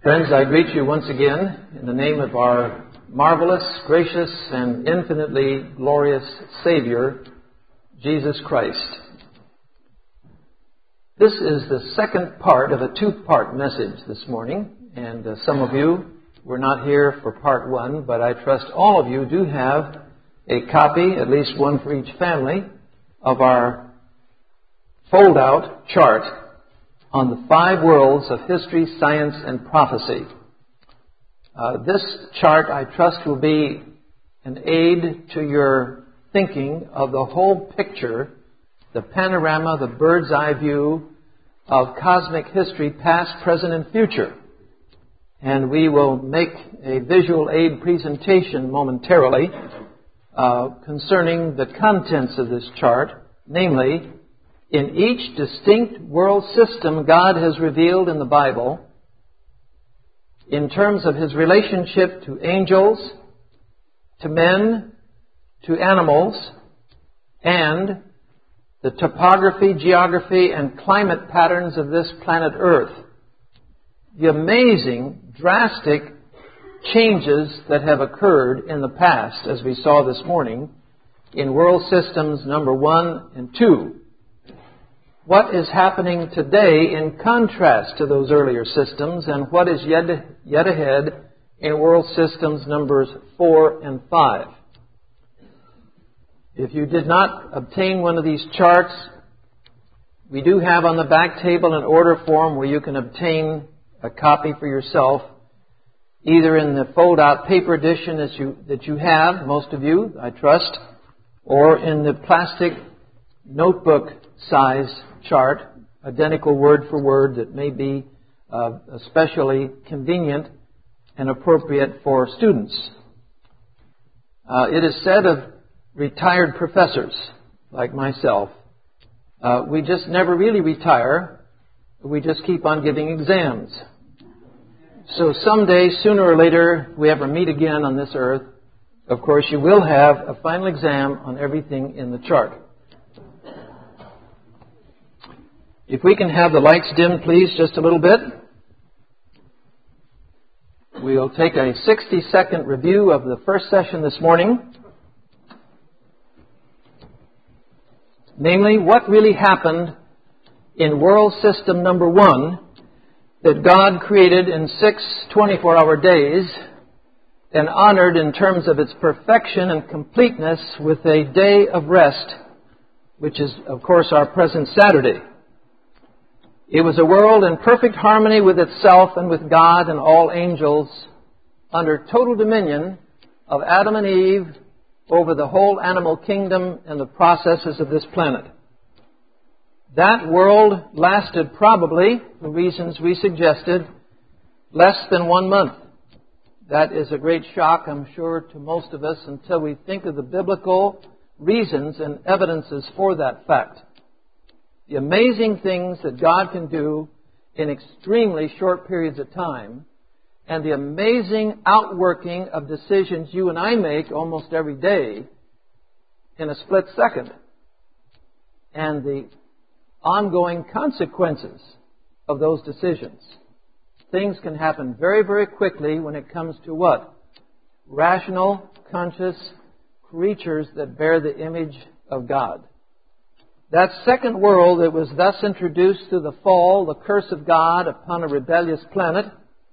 Friends, I greet you once again in the name of our marvelous, gracious, and infinitely glorious Savior, Jesus Christ. This is the second part of a two-part message this morning, and some of you were not here for part one, but I trust all of you do have a copy, at least one for each family, of our fold-out chart on the five worlds of history, science, and prophecy. This chart, I trust, will be an aid to your thinking of the whole picture, the panorama, the bird's eye view of cosmic history, past, present, and future. And we will make a visual aid presentation momentarily concerning the contents of this chart, namely, in each distinct world system God has revealed in the Bible, in terms of His relationship to angels, to men, to animals, and the topography, geography, and climate patterns of this planet Earth. The amazing, drastic changes that have occurred in the past, as we saw this morning, in world systems number 1 and 2. What is happening today in contrast to those earlier systems, and what is yet ahead in world systems numbers 4 and 5. If you did not obtain one of these charts, we do have on the back table an order form where you can obtain a copy for yourself, either in the fold-out paper edition that you have, most of you, I trust, or in the plastic notebook size chart, identical word for word, that may be especially convenient and appropriate for students. It is said of retired professors like myself, we just never really retire, we just keep on giving exams. So someday, sooner or later, we ever meet again on this earth, of course you will have a final exam on everything in the chart. If we can have the lights dim, please, just a little bit. We'll take a 60-second review of the first session this morning. Namely, what really happened in world system number 1 that God created in 6 24-hour days and honored in terms of its perfection and completeness with a day of rest, which is, of course, our present Saturday. It was a world in perfect harmony with itself and with God and all angels, under total dominion of Adam and Eve over the whole animal kingdom and the processes of this planet. That world lasted probably, for reasons we suggested, less than 1 month. That is a great shock, I'm sure, to most of us until we think of the biblical reasons and evidences for that fact. The amazing things that God can do in extremely short periods of time, and the amazing outworking of decisions you and I make almost every day in a split second, and the ongoing consequences of those decisions. Things can happen very, very quickly when it comes to what? Rational, conscious creatures that bear the image of God. That second world that was thus introduced through the fall, the curse of God upon a rebellious planet,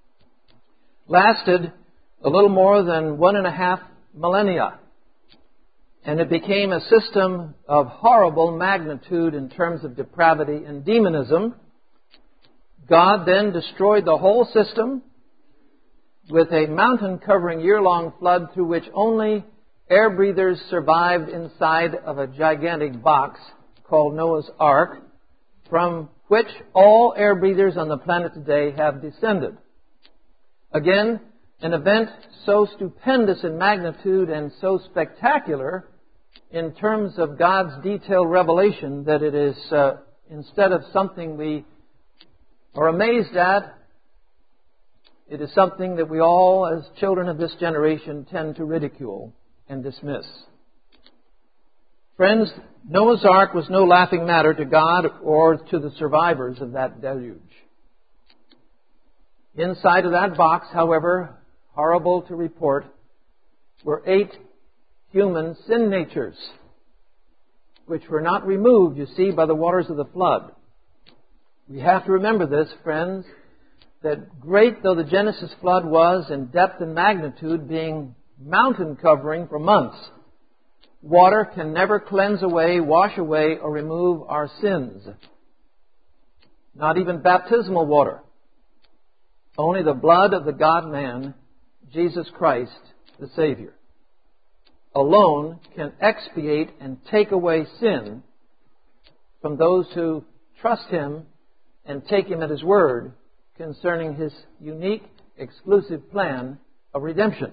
lasted a little more than 1.5 millennia. And it became a system of horrible magnitude in terms of depravity and demonism. God then destroyed the whole system with a mountain-covering year-long flood through which only air breathers survived inside of a gigantic box called Noah's Ark, from which all air breathers on the planet today have descended. Again, an event so stupendous in magnitude and so spectacular in terms of God's detailed revelation that it is, instead of something we are amazed at, it is something that we all, as children of this generation, tend to ridicule and dismiss. Friends, Noah's Ark was no laughing matter to God or to the survivors of that deluge. Inside of that box, however, horrible to report, were 8 human sin natures, which were not removed, you see, by the waters of the flood. We have to remember this, friends, that great though the Genesis flood was in depth and magnitude, being mountain covering for months, water can never cleanse away, wash away, or remove our sins. Not even baptismal water. Only the blood of the God-man, Jesus Christ, the Savior, alone can expiate and take away sin from those who trust Him and take Him at His word concerning His unique, exclusive plan of redemption.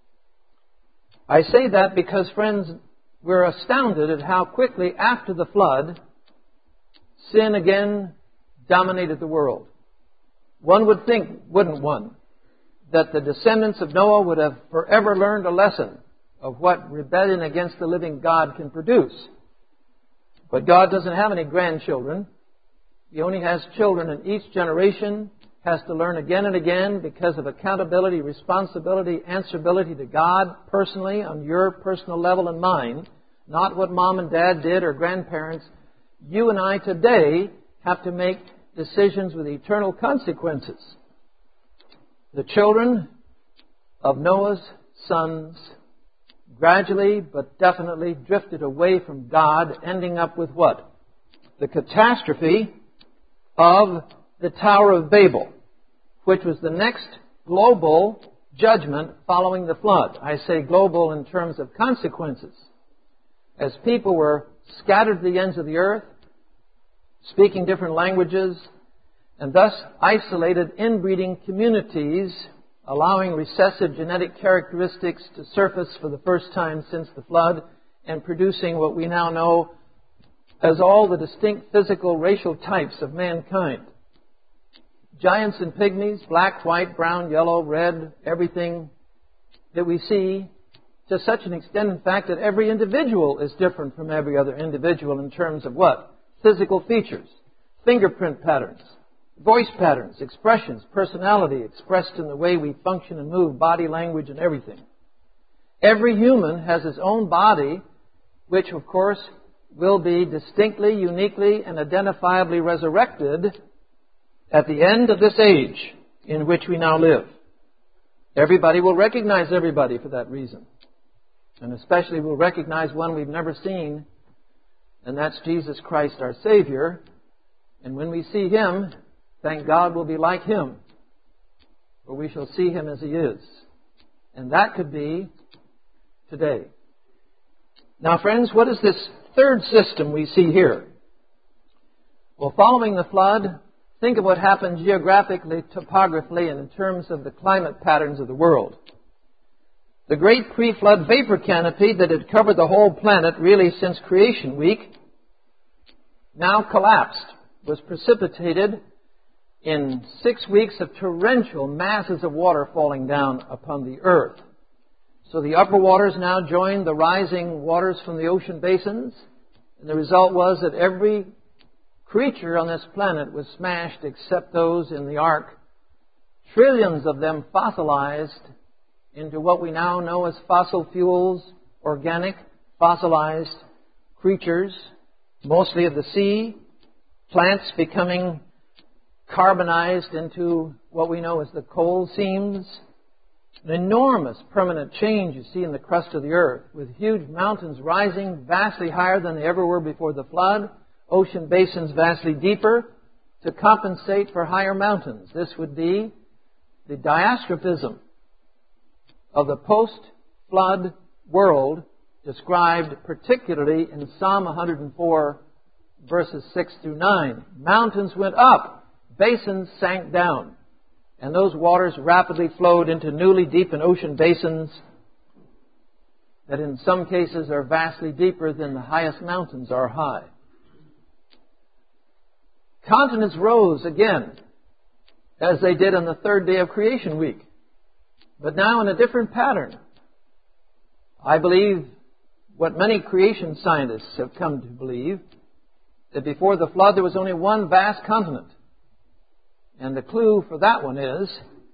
I say that because, friends, we're astounded at how quickly after the flood, sin again dominated the world. One would think, wouldn't one, that the descendants of Noah would have forever learned a lesson of what rebellion against the living God can produce. But God doesn't have any grandchildren. He only has children, and each generation has to learn again and again because of accountability, responsibility, answerability to God personally on your personal level and mine, not what mom and dad did or grandparents. You and I today have to make decisions with eternal consequences. The children of Noah's sons gradually but definitely drifted away from God, ending up with what? The catastrophe of the Tower of Babel, which was the next global judgment following the flood. I say global in terms of consequences. As people were scattered to the ends of the earth, speaking different languages, and thus isolated inbreeding communities, allowing recessive genetic characteristics to surface for the first time since the flood, and producing what we now know as all the distinct physical racial types of mankind. Giants and pygmies, black, white, brown, yellow, red, everything that we see, to such an extent, in fact, that every individual is different from every other individual in terms of what? Physical features, fingerprint patterns, voice patterns, expressions, personality expressed in the way we function and move, body language and everything. Every human has his own body, which of course will be distinctly, uniquely, and identifiably resurrected at the end of this age in which we now live. Everybody will recognize everybody for that reason. And especially we'll recognize one we've never seen, and that's Jesus Christ our Savior. And when we see Him, thank God we'll be like Him, for we shall see Him as He is. And that could be today. Now, friends, what is this third system we see here? Well, following the flood, think of what happened geographically, topographically, and in terms of the climate patterns of the world. The great pre-flood vapor canopy that had covered the whole planet really since creation week now collapsed, was precipitated in 6 weeks of torrential masses of water falling down upon the earth. So the upper waters now joined the rising waters from the ocean basins, and the result was that every creature on this planet was smashed except those in the ark. Trillions of them fossilized into what we now know as fossil fuels, organic, fossilized creatures, mostly of the sea, plants becoming carbonized into what we know as the coal seams. An enormous permanent change you see in the crust of the earth, with huge mountains rising vastly higher than they ever were before the flood, ocean basins vastly deeper to compensate for higher mountains. This would be the diastrophism of the post-flood world described particularly in Psalm 104, verses 6 through 9. Mountains went up, basins sank down, and those waters rapidly flowed into newly deepened ocean basins that in some cases are vastly deeper than the highest mountains are high. Continents rose again, as they did on the third day of creation week, but now in a different pattern. I believe what many creation scientists have come to believe, that before the flood there was only one vast continent. And the clue for that one is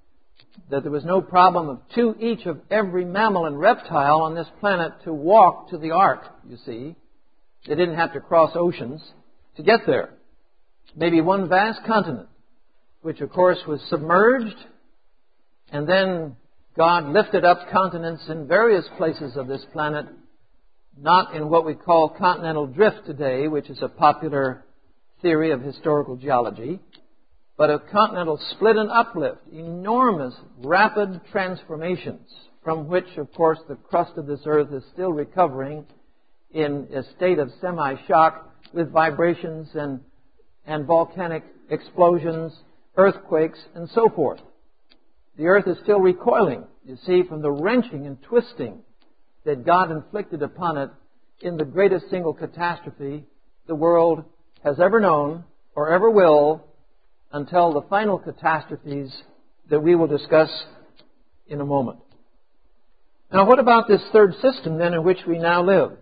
that there was no problem of two each of every mammal and reptile on this planet to walk to the ark, you see. They didn't have to cross oceans to get there. Maybe one vast continent, which of course was submerged, and then God lifted up continents in various places of this planet, not in what we call continental drift today, which is a popular theory of historical geology, but a continental split and uplift, enormous, rapid transformations, from which, of course, the crust of this earth is still recovering in a state of semi-shock with vibrations and volcanic explosions, earthquakes, and so forth. The earth is still recoiling, you see, from the wrenching and twisting that God inflicted upon it in the greatest single catastrophe the world has ever known or ever will, until the final catastrophes that we will discuss in a moment. Now, what about this third system, then, in which we now live?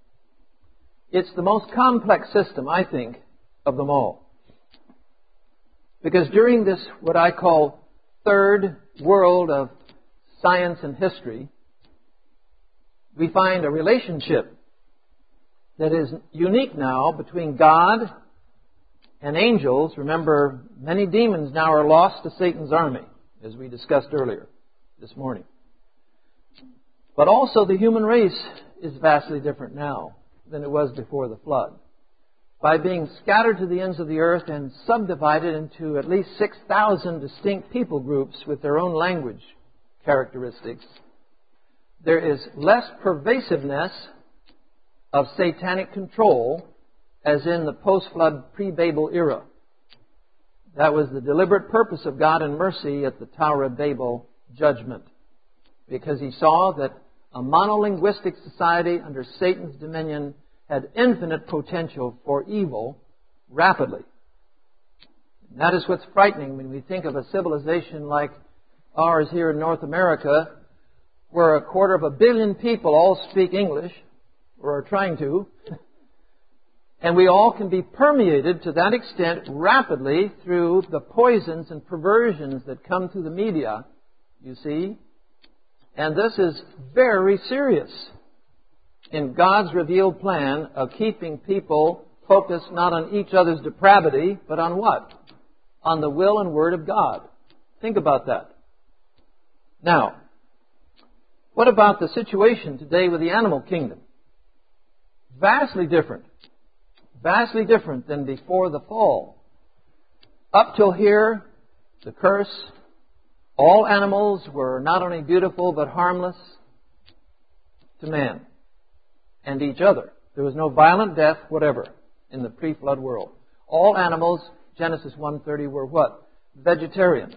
It's the most complex system, I think, of them all. Because during this, what I call third world of science and history, we find a relationship that is unique now between God and angels. Remember, many demons now are lost to Satan's army, as we discussed earlier this morning. But also the human race is vastly different now than it was before the flood. By being scattered to the ends of the earth and subdivided into at least 6,000 distinct people groups with their own language characteristics, there is less pervasiveness of satanic control as in the post-flood pre-Babel era. That was the deliberate purpose of God in mercy at the Tower of Babel judgment, because He saw that a monolinguistic society under Satan's dominion had infinite potential for evil rapidly. And that is what's frightening when we think of a civilization like ours here in North America, where 250 million people all speak English, or are trying to, and we all can be permeated to that extent rapidly through the poisons and perversions that come through the media, you see. And this is very serious in God's revealed plan of keeping people focused not on each other's depravity, but on what? On the will and word of God. Think about that. Now, what about the situation today with the animal kingdom? Vastly different. Vastly different than before the fall. Up till here, the curse, all animals were not only beautiful but harmless to man and each other. There was no violent death whatever in the pre-flood world. All animals, Genesis 1:30, were what? Vegetarian.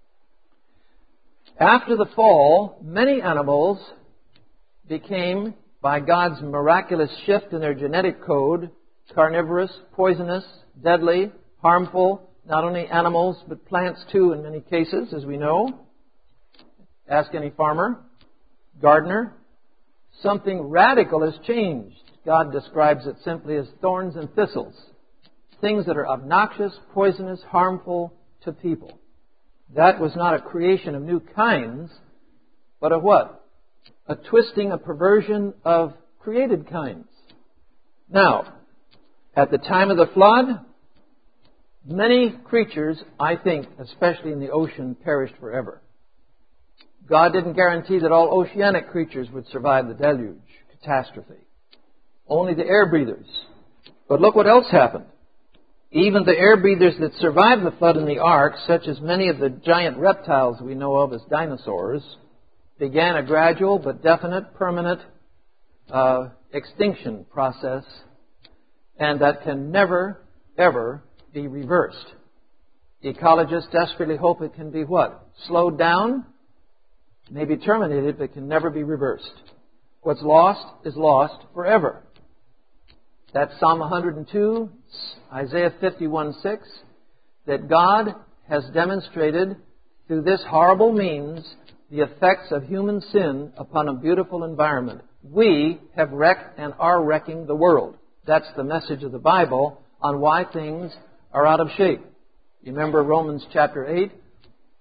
After the fall, many animals became, by God's miraculous shift in their genetic code, carnivorous, poisonous, deadly, harmful, not only animals, but plants too in many cases, as we know. Ask any farmer, gardener. Something radical has changed. God describes it simply as thorns and thistles. Things that are obnoxious, poisonous, harmful to people. That was not a creation of new kinds, but a what? A twisting, a perversion of created kinds. Now, at the time of the flood, many creatures, I think, especially in the ocean, perished forever. God didn't guarantee that all oceanic creatures would survive the deluge, catastrophe. Only the air breathers. But look what else happened. Even the air breathers that survived the flood in the ark, such as many of the giant reptiles we know of as dinosaurs, began a gradual but definite, permanent extinction process, and that can never, ever be reversed. Ecologists desperately hope it can be what? Slowed down, maybe terminated, but can never be reversed. What's lost is lost forever. That's Psalm 102, Isaiah 51:6, that God has demonstrated through this horrible means the effects of human sin upon a beautiful environment. We have wrecked and are wrecking the world. That's the message of the Bible on why things are out of shape. You remember Romans chapter 8?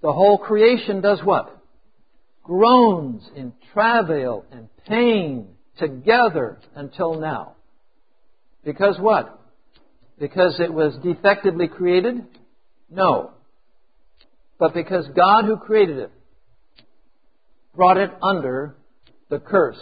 the whole creation does what? Groans in travail and pain together until now. Because what? Because it was defectively created? No. But because God who created it brought it under the curse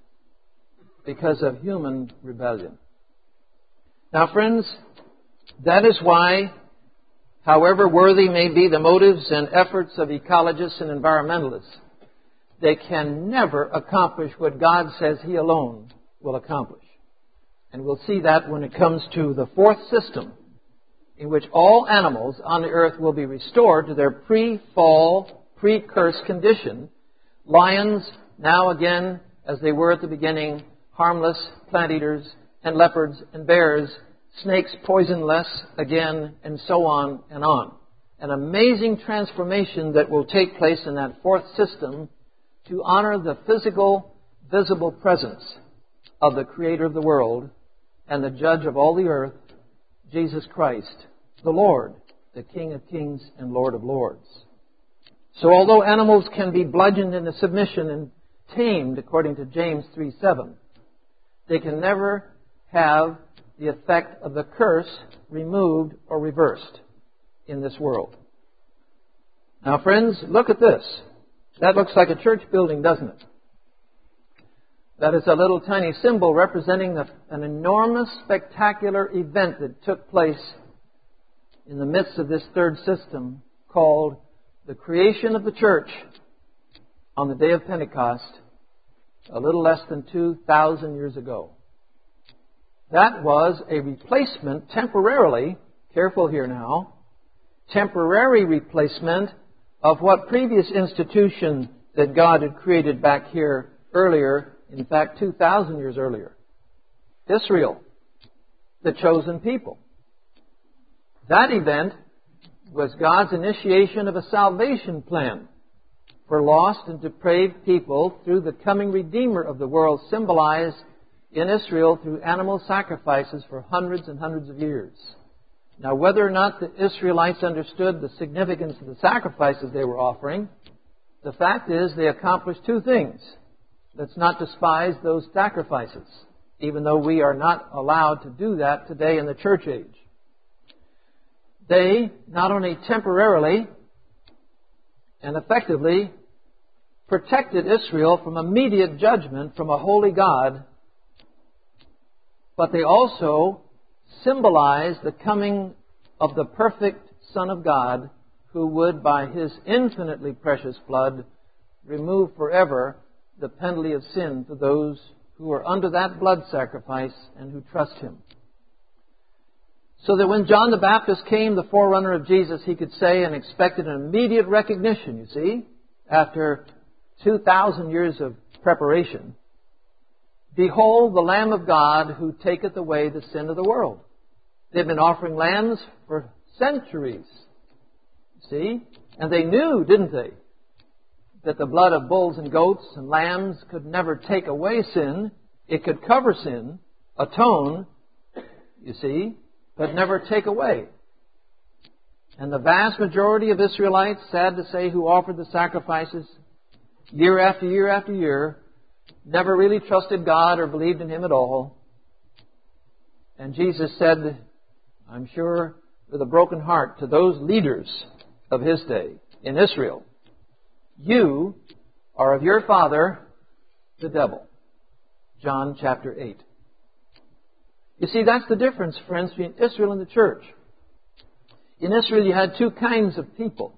because of human rebellion. Now, friends, that is why, however worthy may be the motives and efforts of ecologists and environmentalists, they can never accomplish what God says He alone will accomplish. And we'll see that when it comes to the fourth system, in which all animals on the earth will be restored to their pre-fall, pre-curse condition. Lions, now again, as they were at the beginning, harmless plant eaters and leopards and bears, snakes poisonless again, and so on and on. An amazing transformation that will take place in that fourth system to honor the physical, visible presence of the Creator of the world and the Judge of all the earth, Jesus Christ, the Lord, the King of kings and Lord of lords. So although animals can be bludgeoned into submission and tamed, according to James 3:7, they can never have the effect of the curse removed or reversed in this world. Now, friends, look at this. That looks like a church building, doesn't it? That is a little tiny symbol representing an enormous, spectacular event that took place in the midst of this third system called the creation of the church on the day of Pentecost, a little less than 2,000 years ago. That was a replacement temporarily, careful here now, temporary replacement of what previous institution that God had created back here earlier, in fact 2,000 years earlier. Israel, the chosen people. That event was God's initiation of a salvation plan for lost and depraved people through the coming Redeemer of the world, symbolized in Israel through animal sacrifices for hundreds and hundreds of years. Now, whether or not the Israelites understood the significance of the sacrifices they were offering, the fact is they accomplished two things. Let's not despise those sacrifices, even though we are not allowed to do that today in the church age. They not only temporarily and effectively protected Israel from immediate judgment from a holy God, but they also symbolize the coming of the perfect Son of God, who would, by His infinitely precious blood, remove forever the penalty of sin for those who are under that blood sacrifice and who trust Him. So that when John the Baptist came, the forerunner of Jesus, he could say and expected an immediate recognition, you see, after 2,000 years of preparation. Behold, the Lamb of God who taketh away the sin of the world. They've been offering lambs for centuries. See? And they knew, didn't they, that the blood of bulls and goats and lambs could never take away sin. It could cover sin, atone, you see, but never take away. And the vast majority of Israelites, sad to say, who offered the sacrifices year after year after year, never really trusted God or believed in Him at all. And Jesus said, I'm sure with a broken heart, to those leaders of His day in Israel, you are of your father, the devil. John chapter 8. You see, that's the difference, friends, between Israel and the church. In Israel, you had two kinds of people,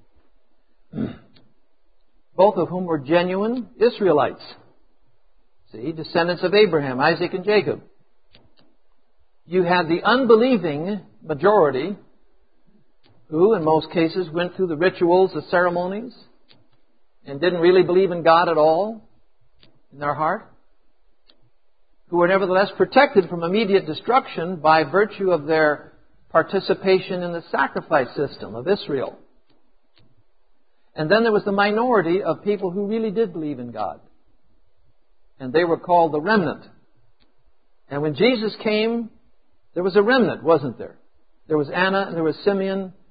both of whom were genuine Israelites. See, descendants of Abraham, Isaac, and Jacob. You had the unbelieving majority, who in most cases went through the rituals, the ceremonies, and didn't really believe in God at all in their heart, who were nevertheless protected from immediate destruction by virtue of their participation in the sacrifice system of Israel. And then there was the minority of people who really did believe in God. And they were called the remnant. And when Jesus came, there was a remnant, wasn't there? There was Anna and there was Simeon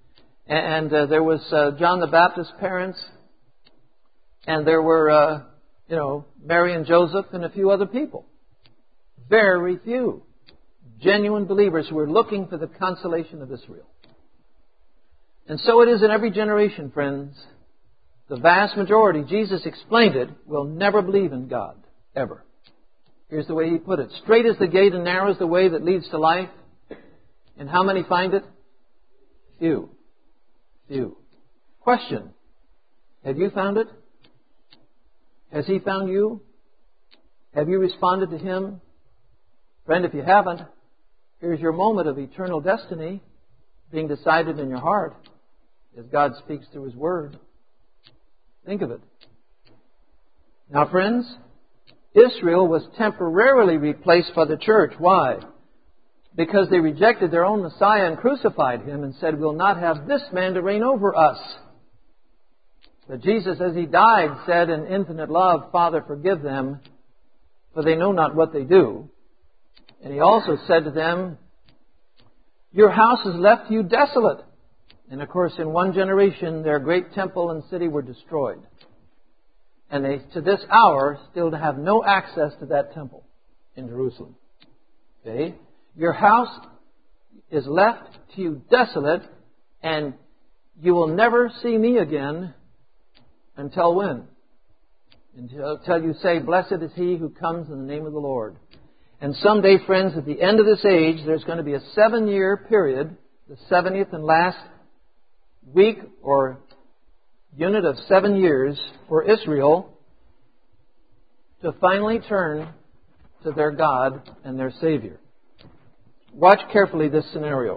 And there was John the Baptist's parents, and there were, Mary and Joseph and a few other people. Very few genuine believers who were looking for the consolation of Israel. And so it is in every generation, friends. The vast majority, Jesus explained it, will never believe in God, ever. Here's the way He put it. Straight is the gate and narrow is the way that leads to life. And how many find it? Few. Few. Question. Have you found it? Has He found you? Have you responded to Him? Friend, if you haven't, here's your moment of eternal destiny being decided in your heart as God speaks through His Word. Think of it. Now, friends, Israel was temporarily replaced by the church. Why? Because they rejected their own Messiah and crucified Him and said, "We'll not have this man to reign over us." But Jesus, as He died, said in infinite love, "Father, forgive them, for they know not what they do." And He also said to them, "Your house is left to you desolate." And of course, in one generation, their great temple and city were destroyed. And they, to this hour, still have no access to that temple in Jerusalem. Okay? Your house is left to you desolate, and you will never see me again until when? Until you say, "Blessed is he who comes in the name of the Lord." And someday, friends, at the end of this age, there's going to be a 7-year period, the 70th and last week or unit of 7 years for Israel to finally turn to their God and their Savior. Watch carefully this scenario.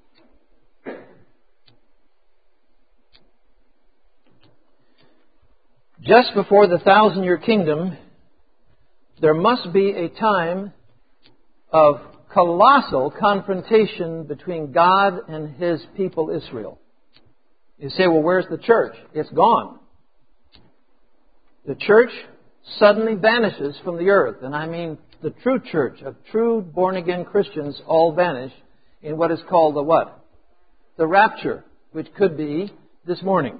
Just before the 1,000-year kingdom, there must be a time of colossal confrontation between God and His people Israel. You say, "Well, where's the church?" It's gone. The church suddenly vanishes from the earth. And I mean the true church of true born-again Christians all vanish in what is called the what? The rapture, which could be this morning.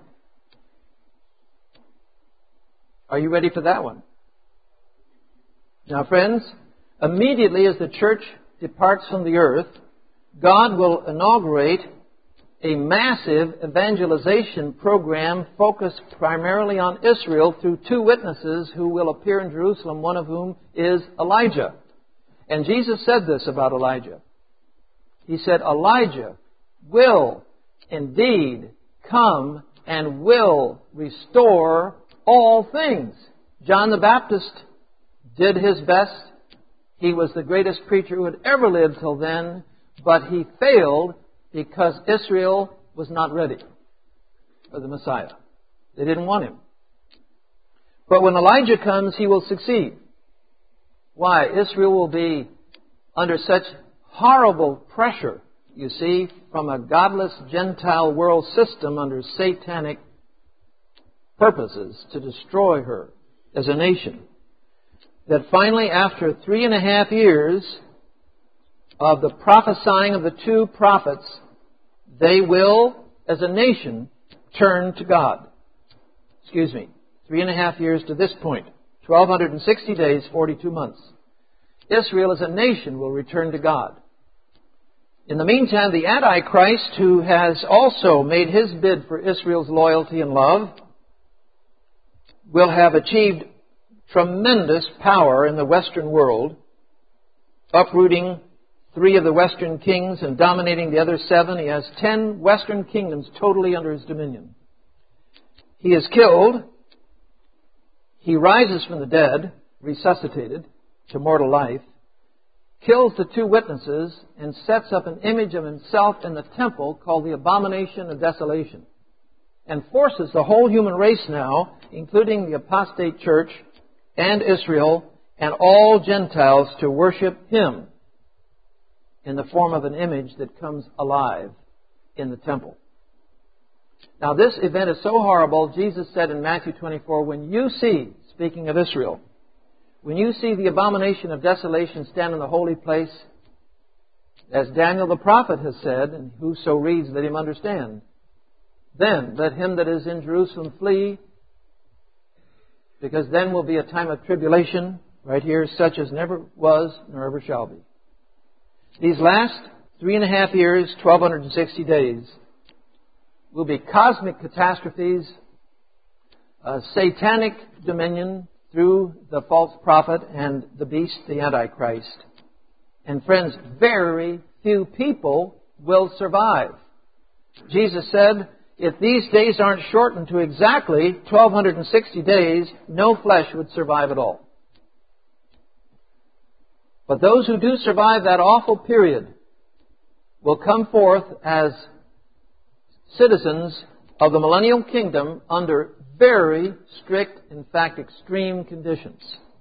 Are you ready for that one? Now, friends, immediately as the church departs from the earth, God will inaugurate a massive evangelization program focused primarily on Israel through 2 witnesses who will appear in Jerusalem, one of whom is Elijah. And Jesus said this about Elijah. He said, "Elijah will indeed come and will restore all things." John the Baptist did his best. He was the greatest preacher who had ever lived till then, but he failed because Israel was not ready for the Messiah. They didn't want Him. But when Elijah comes, he will succeed. Why? Israel will be under such horrible pressure, you see, from a godless Gentile world system under satanic purposes to destroy her as a nation, that finally, after 3.5 years of the prophesying of the 2 prophets, they will, as a nation, turn to God. 3.5 years to this point. 1,260 days, 42 months. Israel as a nation will return to God. In the meantime, the Antichrist, who has also made his bid for Israel's loyalty and love, will have achieved tremendous power in the Western world, uprooting 3 of the Western kings and dominating the other 7. He has 10 Western kingdoms totally under his dominion. He is killed. He rises from the dead, resuscitated to mortal life, kills the 2 witnesses, and sets up an image of himself in the temple called the Abomination of Desolation, and forces the whole human race now, including the apostate church and Israel and all Gentiles, to worship him in the form of an image that comes alive in the temple. Now, this event is so horrible, Jesus said in Matthew 24, when you see, speaking of Israel, when you see the abomination of desolation stand in the holy place, as Daniel the prophet has said, and whoso reads, let him understand, then let him that is in Jerusalem flee, because then will be a time of tribulation, right here, such as never was nor ever shall be. These last 3.5 years, 1,260 days, will be cosmic catastrophes, satanic dominion through the false prophet and the beast, the Antichrist. And friends, very few people will survive. Jesus said, if these days aren't shortened to exactly 1,260 days, no flesh would survive at all. But those who do survive that awful period will come forth as citizens of the millennial kingdom under very strict, in fact, extreme conditions.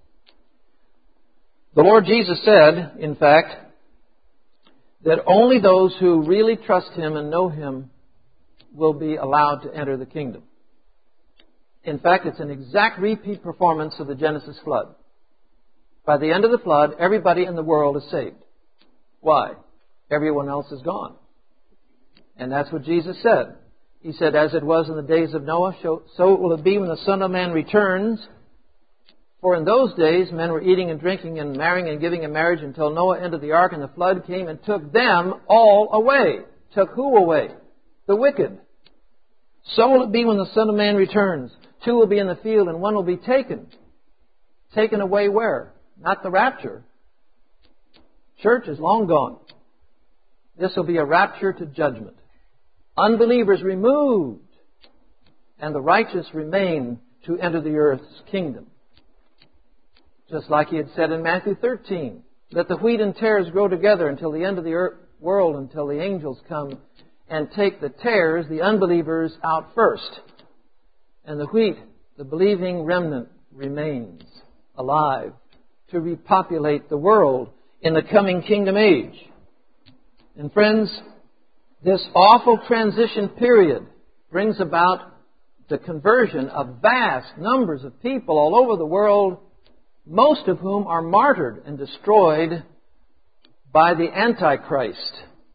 The Lord Jesus said, in fact, that only those who really trust Him and know Him will be allowed to enter the kingdom. In fact, it's an exact repeat performance of the Genesis flood. By the end of the flood, everybody in the world is saved. Why? Everyone else is gone. And that's what Jesus said. He said, as it was in the days of Noah, so will it be when the Son of Man returns. For in those days, men were eating and drinking and marrying and giving in marriage until Noah entered the ark, and the flood came and took them all away. Took who away? The wicked. So will it be when the Son of Man returns. 2 will be in the field and 1 will be taken. Taken away where? Not the rapture. Church is long gone. This will be a rapture to judgment. Unbelievers removed, and the righteous remain to enter the earth's kingdom. Just like He had said in Matthew 13, let the wheat and tares grow together until the end of the world, until the angels come and take the tares, the unbelievers, out first. And the wheat, the believing remnant, remains alive to repopulate the world in the coming kingdom age. And friends, this awful transition period brings about the conversion of vast numbers of people all over the world, most of whom are martyred and destroyed by the Antichrist.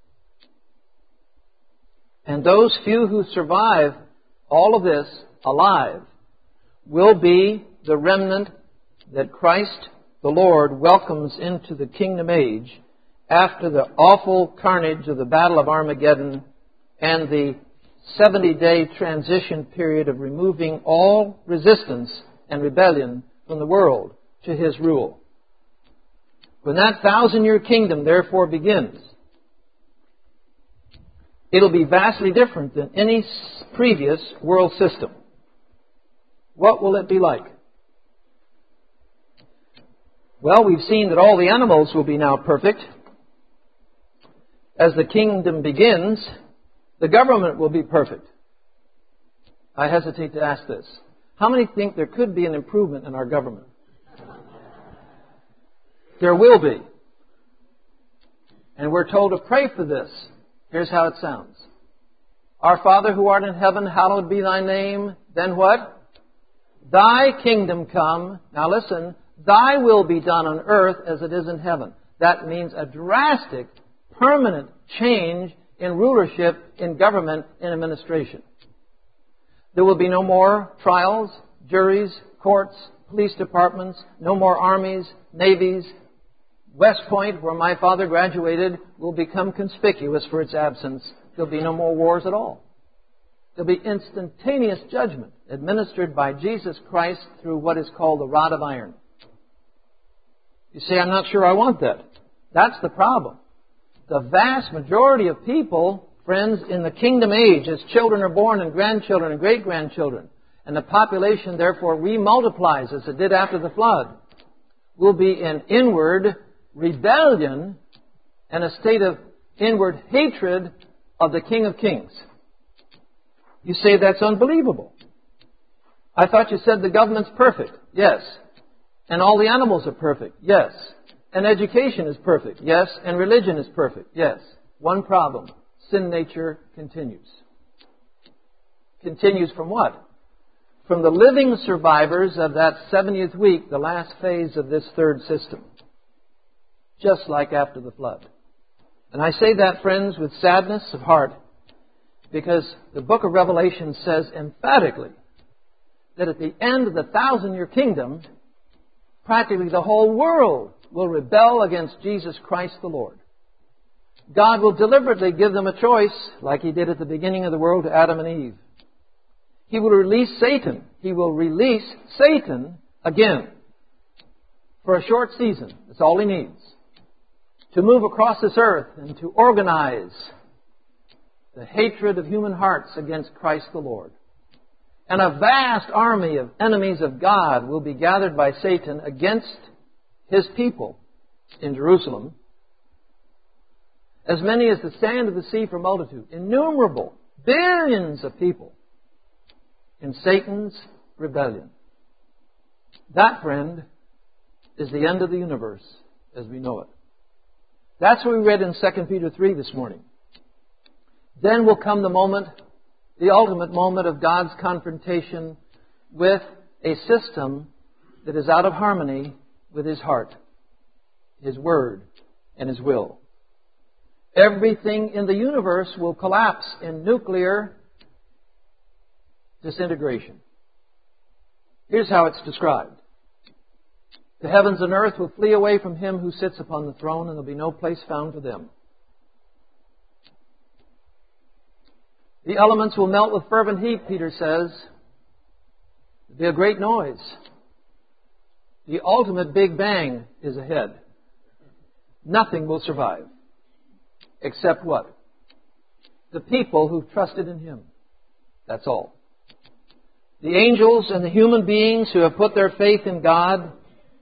And those few who survive all of this alive will be the remnant that Christ the Lord welcomes into the kingdom age after the awful carnage of the Battle of Armageddon and the 70-day transition period of removing all resistance and rebellion from the world to His rule. When that 1,000-year kingdom therefore begins, it'll be vastly different than any previous world system. What will it be like? Well, we've seen that all the animals will be now perfect. As the kingdom begins, the government will be perfect. I hesitate to ask this. How many think there could be an improvement in our government? There will be. And we're told to pray for this. Here's how it sounds. Our Father who art in heaven, hallowed be Thy name. Then what? Thy kingdom come. Now listen. Thy will be done on earth as it is in heaven. That means a drastic, permanent change in rulership, in government, in administration. There will be no more trials, juries, courts, police departments, no more armies, navies. West Point, where my father graduated, will become conspicuous for its absence. There'll be no more wars at all. There'll be instantaneous judgment administered by Jesus Christ through what is called the rod of iron. You say, I'm not sure I want that. That's the problem. The vast majority of people, friends, in the kingdom age, as children are born and grandchildren and great-grandchildren, and the population therefore remultiplies as it did after the flood, will be in inward rebellion and a state of inward hatred of the King of Kings. You say that's unbelievable. I thought you said the government's perfect. Yes. And all the animals are perfect. Yes. And education is perfect. Yes. And religion is perfect. Yes. One problem. Sin nature continues. Continues from what? From the living survivors of that 70th week, the last phase of this third system. Just like after the flood. And I say that, friends, with sadness of heart, Because the book of Revelation says emphatically that at the end of the 1,000-year kingdom, practically the whole world will rebel against Jesus Christ the Lord. God will deliberately give them a choice, like He did at the beginning of the world to Adam and Eve. He will release Satan. He will release Satan again for a short season. That's all He needs. To move across this earth and to organize the hatred of human hearts against Christ the Lord. And a vast army of enemies of God will be gathered by Satan against His people in Jerusalem. As many as the sand of the sea for multitude. Innumerable, billions of people in Satan's rebellion. That, friend, is the end of the universe as we know it. That's what we read in 2 Peter 3 this morning. Then will come the moment, the ultimate moment of God's confrontation with a system that is out of harmony with His heart, His Word, and His will. Everything in the universe will collapse in nuclear disintegration. Here's how it's described. The heavens and earth will flee away from Him who sits upon the throne, and there will be no place found for them. The elements will melt with fervent heat, Peter says. There will be a great noise. The ultimate Big Bang is ahead. Nothing will survive. Except what? The people who've trusted in Him. That's all. The angels and the human beings who have put their faith in God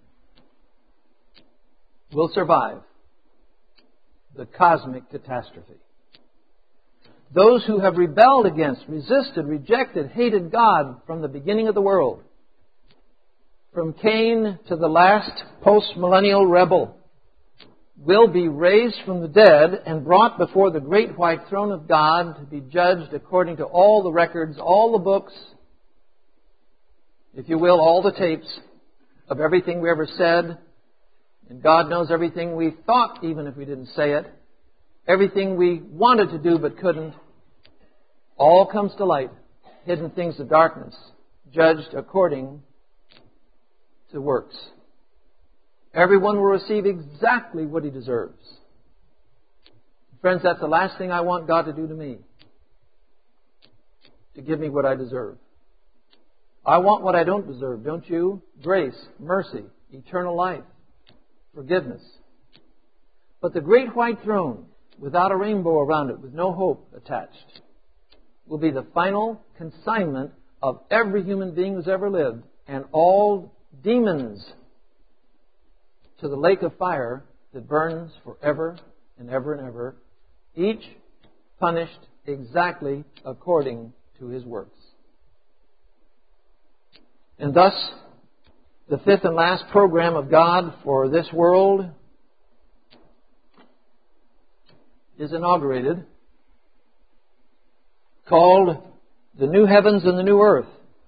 will survive the cosmic catastrophe. Those who have rebelled against, resisted, rejected, hated God from the beginning of the world, from Cain to the last post-millennial rebel, will be raised from the dead and brought before the great white throne of God to be judged according to all the records, all the books, if you will, all the tapes of everything we ever said. And God knows everything we thought, even if we didn't say it. Everything we wanted to do but couldn't. All comes to light. Hidden things of darkness, judged according to works. Everyone will receive exactly what he deserves. Friends, that's the last thing I want God to do to me. To give me what I deserve. I want what I don't deserve, don't you? Grace, mercy, eternal life, forgiveness. But the great white throne, without a rainbow around it, with no hope attached, will be the final consignment of every human being who's ever lived, and all demons to the lake of fire that burns forever and ever and ever, each punished exactly according to his works. And thus, the fifth and last program of God for this world is inaugurated, called the new heavens and the new earth.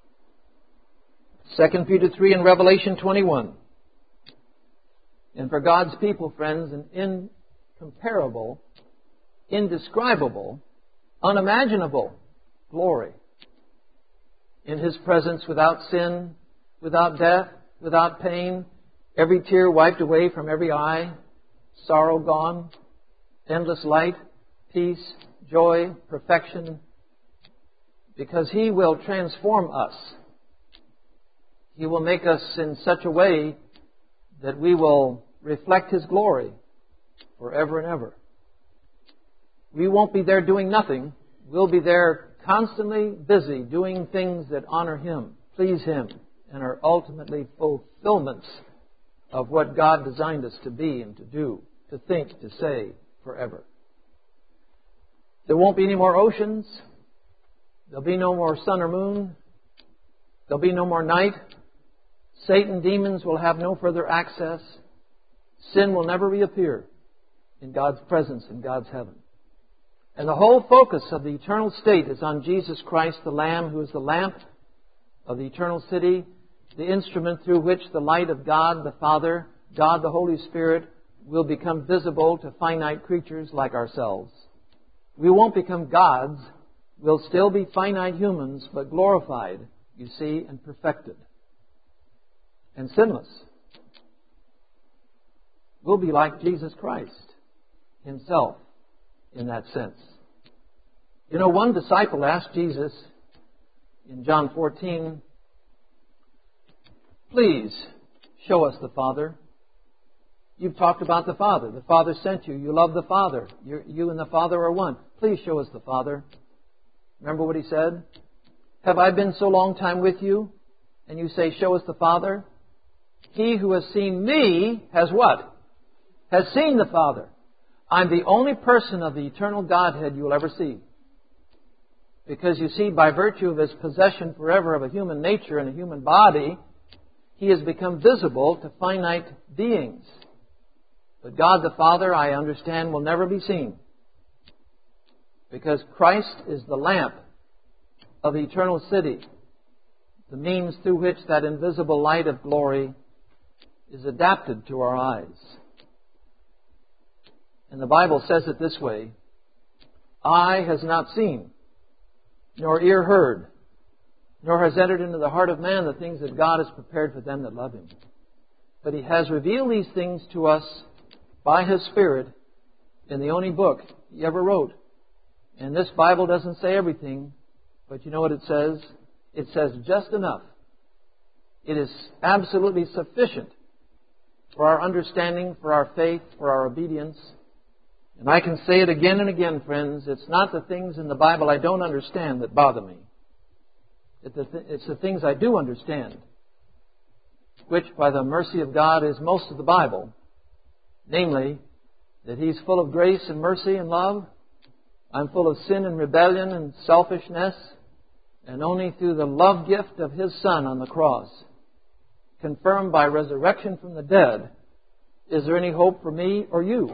2 Peter 3 and Revelation 21. And for God's people, friends, an incomparable, indescribable, unimaginable glory in His presence, without sin, without death, without pain, every tear wiped away from every eye, sorrow gone, endless light, peace, joy, perfection, because He will transform us. He will make us in such a way that we will reflect His glory forever and ever. We won't be there doing nothing. We'll be there constantly busy doing things that honor Him, please Him, and are ultimately fulfillments of what God designed us to be and to do, to think, to say forever. There won't be any more oceans. There'll be no more sun or moon. There'll be no more night. Satan, demons will have no further access. Sin will never reappear in God's presence in God's heaven. And the whole focus of the eternal state is on Jesus Christ, the Lamb, who is the lamp of the eternal city, the instrument through which the light of God the Father, God the Holy Spirit, will become visible to finite creatures like ourselves. We won't become gods. We'll still be finite humans, but glorified, you see, and perfected. And sinless. We'll be like Jesus Christ Himself in that sense. You know, one disciple asked Jesus in John 14, "Please show us the Father. You've talked about the Father. The Father sent you. You love the Father. You and the Father are one. Please show us the Father." Remember what He said? "Have I been so long time with you? And you say, 'Show us the Father'? He who has seen me has what? Has seen the Father. I'm the only person of the eternal Godhead you will ever see." Because you see, by virtue of His possession forever of a human nature and a human body, He has become visible to finite beings. But God the Father, I understand, will never be seen. Because Christ is the lamp of the eternal city, the means through which that invisible light of glory is adapted to our eyes. And the Bible says it this way, "Eye has not seen, nor ear heard, nor has entered into the heart of man the things that God has prepared for them that love Him. But He has revealed these things to us by His Spirit in the only book He ever wrote." And this Bible doesn't say everything, but you know what it says? It says just enough. It is absolutely sufficient for our understanding, for our faith, for our obedience. And I can say it again and again, friends, it's not the things in the Bible I don't understand that bother me. It's the things I do understand, which by the mercy of God is most of the Bible. Namely, that He's full of grace and mercy and love. I'm full of sin and rebellion and selfishness. And only through the love gift of His Son on the cross, confirmed by resurrection from the dead, is there any hope for me or you.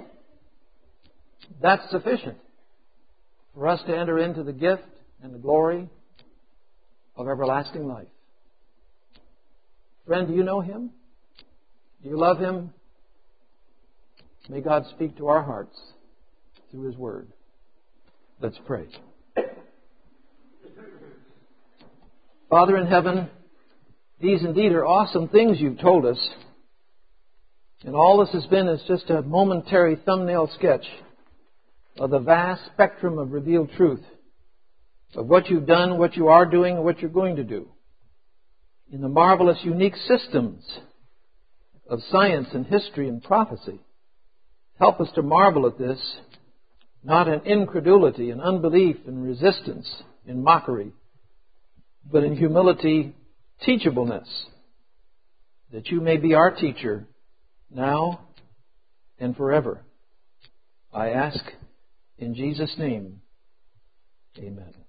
That's sufficient for us to enter into the gift and the glory of everlasting life. Friend, do you know Him? Do you love Him? May God speak to our hearts through His Word. Let's pray. Father in heaven, these indeed are awesome things You've told us. And all this has been is just a momentary thumbnail sketch of the vast spectrum of revealed truth, of what You've done, what You are doing, and what You're going to do, in the marvelous, unique systems of science and history and prophecy. Help us to marvel at this, not in incredulity and unbelief and resistance, in mockery, but in humility, teachableness, that You may be our teacher now and forever. I ask in Jesus' name, amen.